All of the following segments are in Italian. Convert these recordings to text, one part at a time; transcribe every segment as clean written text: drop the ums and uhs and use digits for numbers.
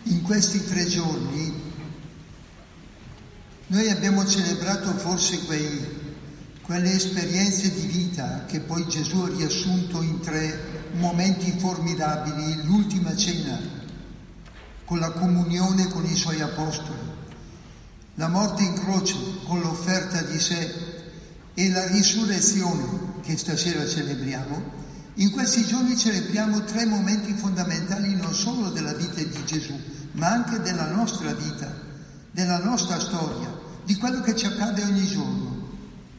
In questi 3 giorni noi abbiamo celebrato forse quelle esperienze di vita che poi Gesù ha riassunto in 3 momenti formidabili: l'ultima cena con la comunione con i suoi apostoli, la morte in croce con l'offerta di sé e la risurrezione che stasera celebriamo. In questi giorni celebriamo 3 momenti fondamentali non solo della vita di Gesù, ma anche della nostra vita, della nostra storia, di quello che ci accade ogni giorno.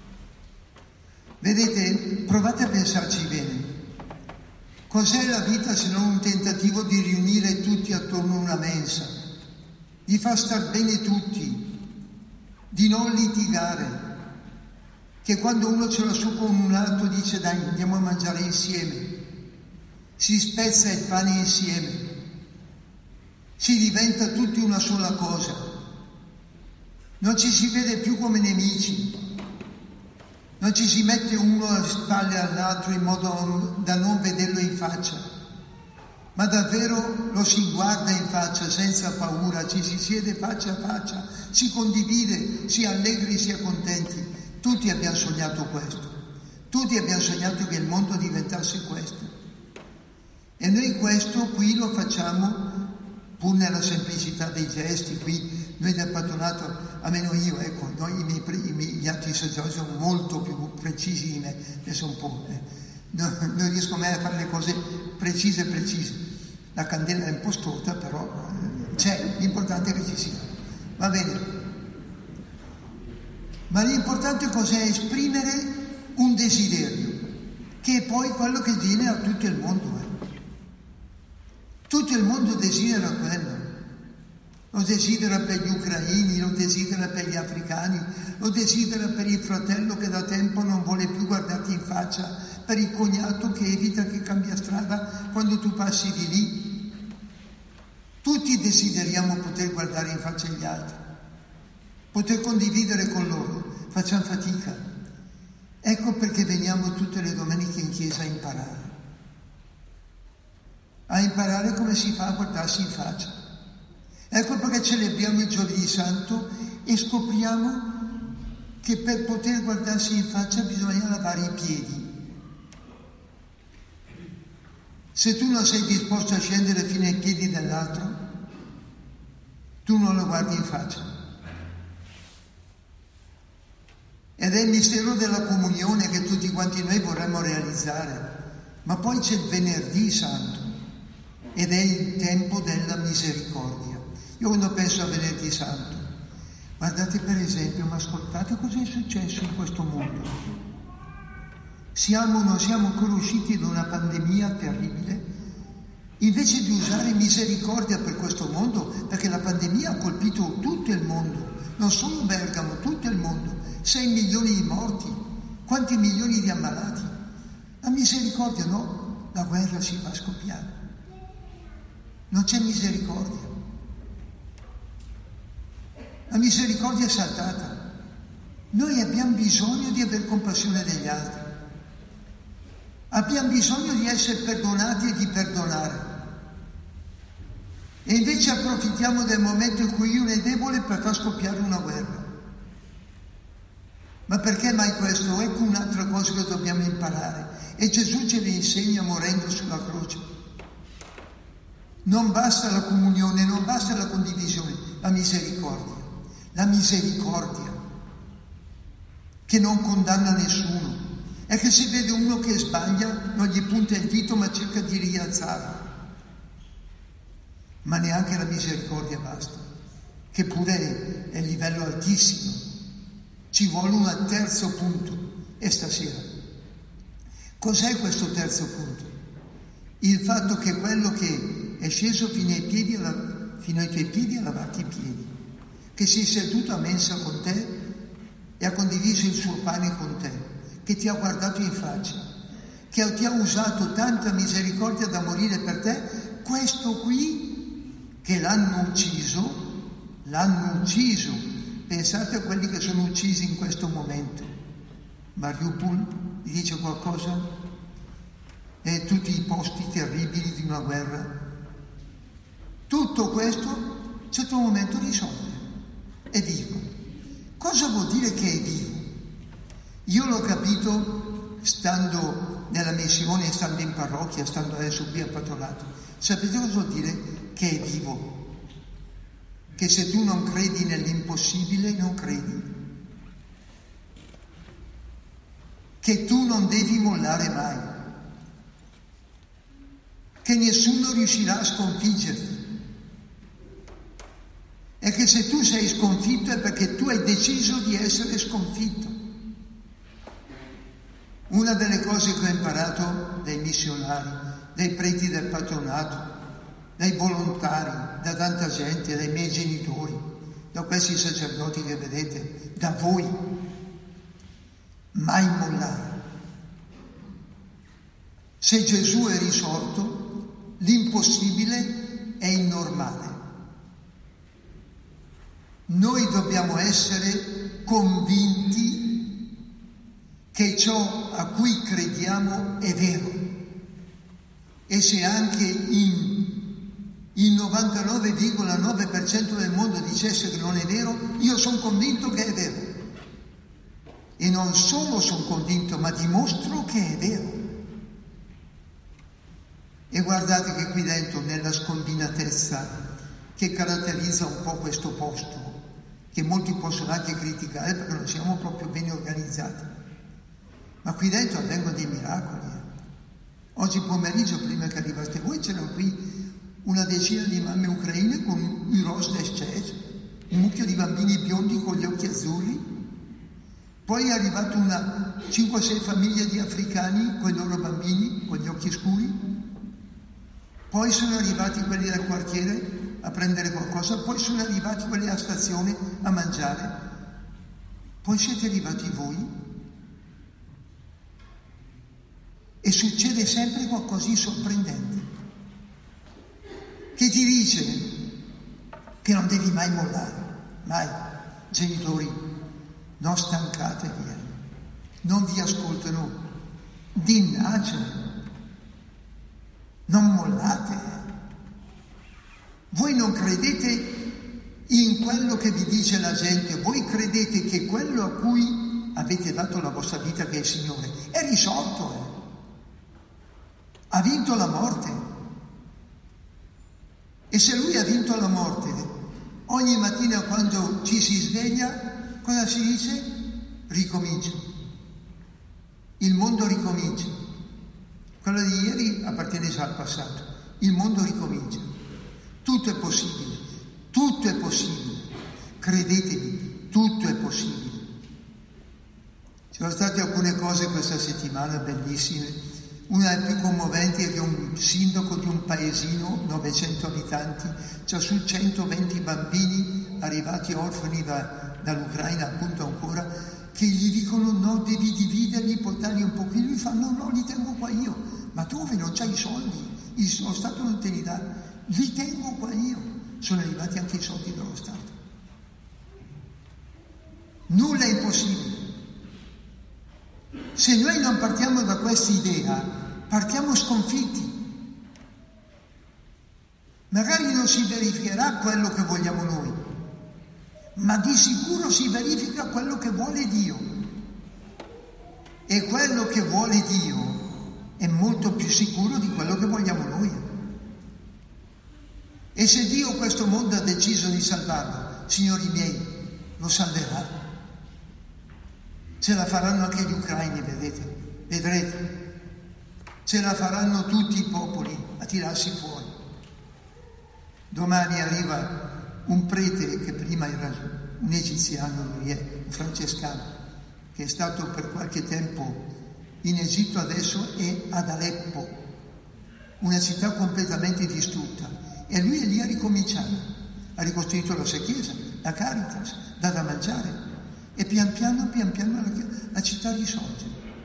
Vedete, provate a pensarci bene. Cos'è la vita se non un tentativo di riunire tutti attorno a una mensa, di far star bene tutti, di non litigare, che quando uno ce l'ha su con un altro dice dai andiamo a mangiare insieme, si spezza il pane insieme, si diventa tutti una sola cosa, non ci si vede più come nemici, non ci si mette uno alle spalle all'altro in modo da non vederlo in faccia, ma davvero lo si guarda in faccia senza paura, ci si siede faccia a faccia, si condivide, si è allegri, si è contenti. Tutti abbiamo sognato questo, tutti abbiamo sognato che il mondo diventasse questo. E noi questo qui lo facciamo pur nella semplicità dei gesti. Qui noi del patronato, almeno io, ecco, gli altri sacerdoti sono molto più precisi di me, adesso un po', non riesco mai a fare le cose precise. La candela è un po' storta, però c'è, l'importante è che ci sia, va bene. Ma l'importante cos'è? Esprimere un desiderio, che è poi quello che viene a tutto il mondo. Tutto il mondo desidera quello. Lo desidera per gli ucraini, lo desidera per gli africani, lo desidera per il fratello che da tempo non vuole più guardarti in faccia, per il cognato che evita che cambia strada quando tu passi di lì. Tutti desideriamo poter guardare in faccia gli altri, poter condividere con loro, facciamo fatica. Ecco perché veniamo tutte le domeniche in chiesa a imparare come si fa a guardarsi in faccia. Ecco perché celebriamo il Giovedì Santo e scopriamo che per poter guardarsi in faccia bisogna lavare i piedi. Se tu non sei disposto a scendere fino ai piedi dell'altro, tu non lo guardi in faccia. Ed è il mistero della comunione che tutti quanti noi vorremmo realizzare. Ma poi c'è il Venerdì Santo ed è il tempo della misericordia. Io quando penso a Venerdì Santo, guardate per esempio, ma ascoltate cosa è successo in questo mondo. Non siamo ancora usciti da una pandemia terribile, invece di usare misericordia per questo mondo, perché la pandemia ha colpito tutto il mondo, non solo Bergamo, tutto il mondo. 6 milioni di morti, quanti milioni di ammalati. La misericordia no, la guerra si fa scoppiare. Non c'è misericordia. La misericordia è saltata. Noi abbiamo bisogno di aver compassione degli altri. Abbiamo bisogno di essere perdonati e di perdonare. E invece approfittiamo del momento in cui uno è debole per far scoppiare una guerra. Ma perché mai questo? Ecco un'altra cosa che dobbiamo imparare. E Gesù ce le insegna morendo sulla croce. Non basta la comunione, non basta la condivisione, la misericordia. La misericordia che non condanna nessuno. È che se vede uno che sbaglia, non gli punta il dito ma cerca di rialzarlo. Ma neanche la misericordia basta, che pure è livello altissimo. Ci vuole un terzo punto. E stasera cos'è questo terzo punto? Il fatto che quello che è sceso fino ai tuoi piedi a lavarti i piedi, che si è seduto a mensa con te e ha condiviso il suo pane con te, che ti ha guardato in faccia, che ti ha usato tanta misericordia da morire per te, questo qui che l'hanno ucciso. Pensate a quelli che sono uccisi in questo momento. Mariupol, vi dice qualcosa? E tutti i posti terribili di una guerra. Tutto questo a un certo momento risolve, è vivo. Cosa vuol dire che è vivo? Io l'ho capito stando nella missione, stando in parrocchia, stando adesso qui a patronato. Sapete cosa vuol dire che è vivo? Che se tu non credi nell'impossibile, non credi. Che tu non devi mollare mai. Che nessuno riuscirà a sconfiggerti. E che se tu sei sconfitto è perché tu hai deciso di essere sconfitto. Una delle cose che ho imparato dai missionari, dai preti del patronato, dai volontari, da tanta gente, dai miei genitori, da questi sacerdoti che vedete, da voi, mai mollare. Se Gesù è risorto, l'impossibile è il normale. Noi dobbiamo essere convinti che ciò a cui crediamo è vero. E se anche il 99,9% del mondo dicesse che non è vero, io sono convinto che è vero. E non solo sono convinto, ma dimostro che è vero. E guardate che qui dentro, nella scombinatezza che caratterizza un po' questo posto, che molti possono anche criticare perché non siamo proprio ben organizzati, ma qui dentro avvengono dei miracoli. Oggi pomeriggio, prima che arrivaste voi, c'erano qui una decina di mamme ucraine con i rosdes, un mucchio di bambini biondi con gli occhi azzurri. Poi è arrivata una 5-6 famiglie di africani con i loro bambini con gli occhi scuri. Poi sono arrivati quelli del quartiere a prendere qualcosa, poi sono arrivati quelli alla stazione a mangiare. Poi siete arrivati voi. E succede sempre qualcosa di sorprendente, che ti dice che non devi mai mollare, mai. Genitori, non stancatevi, non vi ascoltano, dinnaggine, non mollate. Voi non credete in quello che vi dice la gente, voi credete che quello a cui avete dato la vostra vita, che è il Signore, è risolto, ha vinto la morte. E se Lui ha vinto la morte, ogni mattina quando ci si sveglia, cosa si dice? Ricomincia. Il mondo ricomincia. Quello di ieri appartiene già al passato. Il mondo ricomincia. Tutto è possibile. Tutto è possibile. Credetemi, tutto è possibile. Ci sono state alcune cose questa settimana bellissime. Una delle più commoventi è che un sindaco di un paesino, 900 abitanti, c'ha su 120 bambini arrivati orfani dall'Ucraina, appunto ancora, che gli dicono no, devi dividerli, portarli un pochino. Lui fa no, li tengo qua io. Ma dove? Non c'hai i soldi, lo Stato non te li dà. Li tengo qua io. Sono arrivati anche i soldi dello Stato. Nulla è impossibile. Se noi non partiamo da questa idea, partiamo sconfitti. Magari non si verificherà quello che vogliamo noi, ma di sicuro si verifica quello che vuole Dio. E quello che vuole Dio è molto più sicuro di quello che vogliamo noi. E se Dio questo mondo ha deciso di salvarlo, signori miei, lo salverà. Ce la faranno anche gli ucraini, vedrete. Ce la faranno tutti i popoli a tirarsi fuori. Domani arriva un prete che prima era un egiziano, lui è un francescano, che è stato per qualche tempo in Egitto, adesso è ad Aleppo, una città completamente distrutta. E lui è lì a ricominciare. Ha ricostruito la sua chiesa, la Caritas, dà da mangiare. E pian piano la città risorge.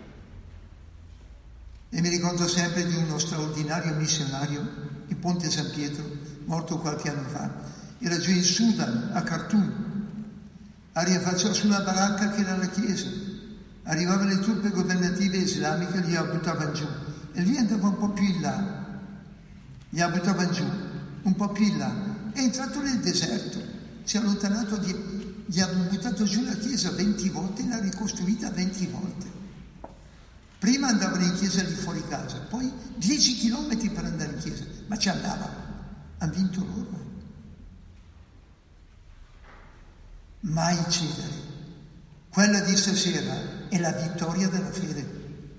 E mi ricordo sempre di uno straordinario missionario di Ponte San Pietro, morto qualche anno fa. Era giù in Sudan, a Khartoum. Faceva su una baracca che era la chiesa. Arrivavano le truppe governative islamiche, li buttavano giù. E lui andava un po' più in là, li buttavano giù. un po' più in là, è entrato nel deserto, si è allontanato, gli ha buttato giù la chiesa 20 volte e l'ha ricostruita 20 volte. Prima andavano in chiesa lì fuori casa, poi 10 chilometri per andare in chiesa, ma ci andavano, hanno vinto loro. Mai cedere. Quella di stasera è la vittoria della fede.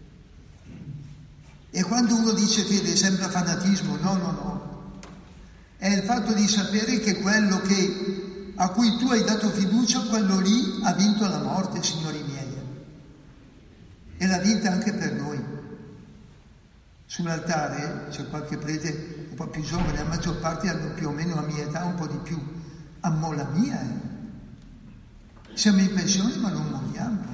E quando uno dice fede sembra fanatismo, no. È il fatto di sapere che quello a cui tu hai dato fiducia, quello lì ha vinto la morte, signori miei. E l'ha vinta anche per noi. Sull'altare c'è qualche prete un po' più giovane, la maggior parte hanno più o meno la mia età, un po' di più. Ammo la mia, Siamo in pensione ma non moriamo.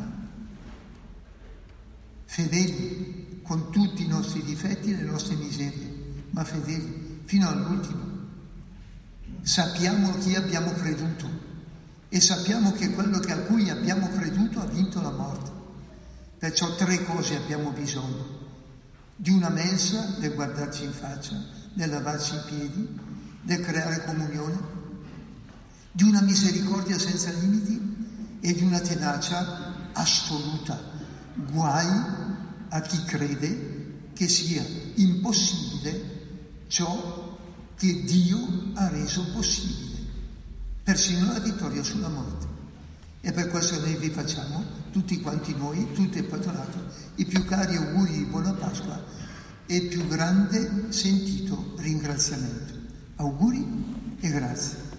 Fedeli, con tutti i nostri difetti e le nostre miserie, ma fedeli fino all'ultimo. Sappiamo chi abbiamo creduto e sappiamo che quello a cui abbiamo creduto ha vinto la morte. Perciò 3 cose abbiamo bisogno: di una mensa del guardarci in faccia, del lavarci i piedi, del creare comunione, di una misericordia senza limiti e di una tenacia assoluta. Guai a chi crede che sia impossibile ciò che Dio ha reso possibile, persino la vittoria sulla morte. E per questo noi vi facciamo, tutti quanti noi, tutto il patronato, i più cari auguri di buona Pasqua e il più grande sentito ringraziamento. Auguri e grazie.